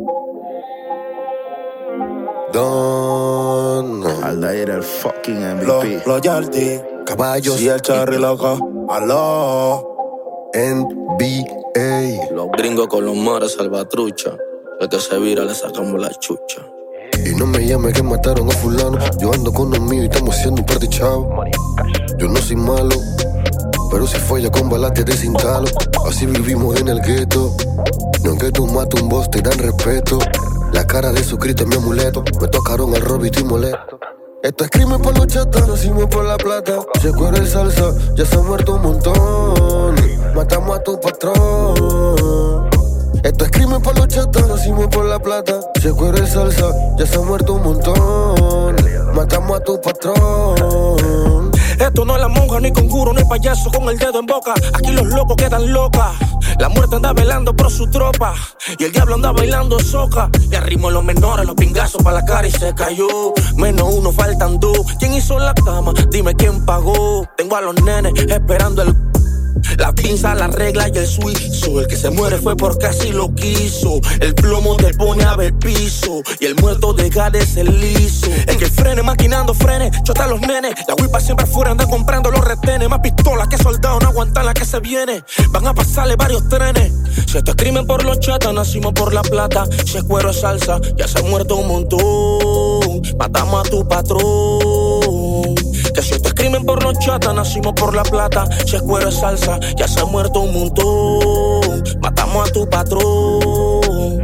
Don Aldair el fucking MVP. Loyalty, caballos Sí, el Charry loco. Aló, NBA. Los gringos con los mares salvatrucha. El que se vira le sacamos la chucha. Y no me llame que mataron a fulano. Yo ando con los míos y estamos haciendo un par de chavos. Yo no soy malo, pero si falla con balas te desinstalo. Así vivimos en el gueto. No es que tú mates un boss, te dan respeto. La cara de Jesucristo es mi amuleto. Me tocaron el robo y estoy molesto. Esto es crimen por los chatas, nacimos por la plata. Se cuero el salsa, ya se ha muerto un montón. Matamos a tu patrón. Esto es crimen por los chatas, nacimos por la plata. Se cuero el salsa, ya se ha muerto un montón. Matamos a tu patrón. Esto no es la monja, ni conjuro, ni payaso con el dedo en boca. Aquí los locos quedan locas. La muerte anda velando por su tropa. Y el diablo anda bailando soca. Y arrimos los menores, los pingazos pa' la cara y se cayó. Menos uno, faltan dos. ¿Quién hizo la cama? Dime quién pagó. Tengo a los nenes esperando la pinza, la regla y el suizo. El que se muere fue porque así lo quiso. El plomo te pone a ver piso. Y el muerto de Gades el liso. El que frene, maquinando frene, chota a los nenes. La huipa siempre afuera anda comprando los retenes. Más pistolas que soldados, no aguantan la que se viene. Van a pasarle varios trenes. Si esto es crimen por los chatas, nacimos por la plata. Si es cuero es salsa, ya se ha muerto un montón. Matamos a tu patrón. Que si esto es crimen por los chatas, nacimos por la plata. Si es cuero es salsa, ya se ha muerto un montón. Matamos a tu patrón.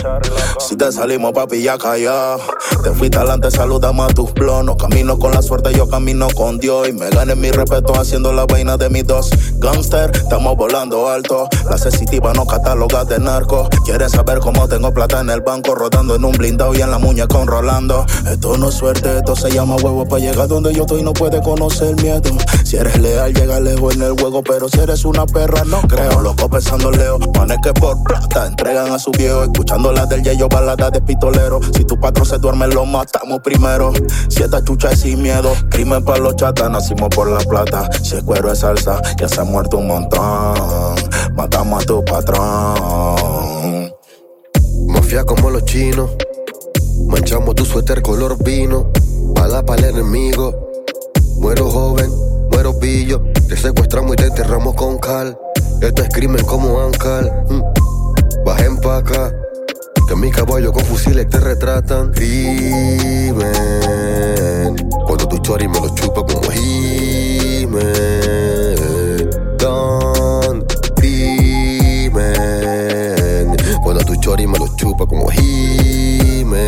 Si te salimos, papi, ya callá. Te fuiste adelante, saludamos a tus plonos. Camino con la suerte, yo camino con Dios. Y me gané mi respeto haciendo la vaina de mis dos gangster. Estamos volando alto. La sensitiva no cataloga de narco. Quieren saber cómo tengo plata en el banco, rodando en un blindado y en la muñeca Rolando. Esto no es suerte, esto se llama huevo. Para llegar donde yo estoy no puedes conocer miedo. Si eres leal, llega lejos en el juego. Pero si eres una perra, no creo. Loco pensando leo. Manes que por plata entregan a su viejo. Escuchando las del Yeyo, baladas de pistolero. Si tu patrón se duerme, lo matamos primero. Si esta chucha es sin miedo. Crimen para los chatas, nacimos por la plata. Si el cuero es salsa, ya se ha muerto un montón. Matamos a tu patrón. Mafia como los chinos. Manchamos tu suéter color vino. Bala para el enemigo. Muero joven, muero pillo. Te secuestramos y te enterramos con cal. Esto es crimen como Ancal. Bajen pa' acá, que mi caballo con fusiles te retratan. Crimen, cuando tu chori me lo chupa como He-Man. Don crimen, cuando tu chori me lo chupa como He-Man.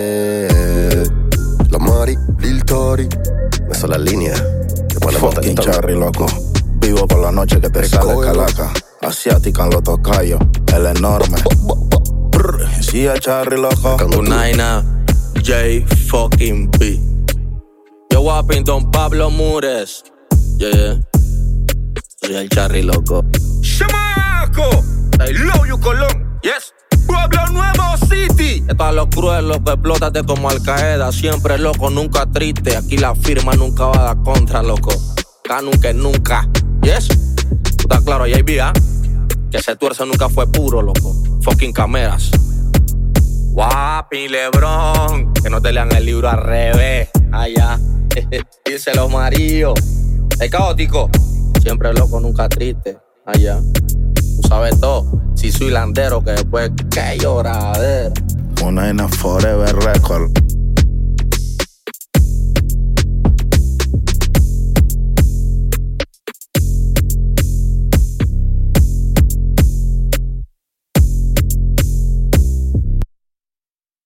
La Mari, Lil Tori, esa es la línea. Fucking Charry, loco. Vivo por la noche que te sale calaca. Asiática en los tocayos, el enorme. Sí, el Charry, loco. Unaina, J fucking B. Yo Wapping, Don Pablo Mures. Yeah. Soy el Charry, loco. ¡Chamaco! I love you, Colón. Yes. Pueblo Nuevo City. Esto a los crueles, loco, explótate como Al Qaeda. Siempre loco, nunca triste. Aquí la firma nunca va a dar contra, loco. Acá nunca es nunca. Yes. ¿Tú estás claro, JB, ah? Que ese tuerce nunca fue puro, loco. Fucking cameras. Guapi, Lebron. Que no te lean el libro al revés. Allá. Dice los maridos. El caótico. Siempre loco, nunca triste. Allá. Tú sabes todo. Si soy landero, que después que lloradera. Una Forever Record.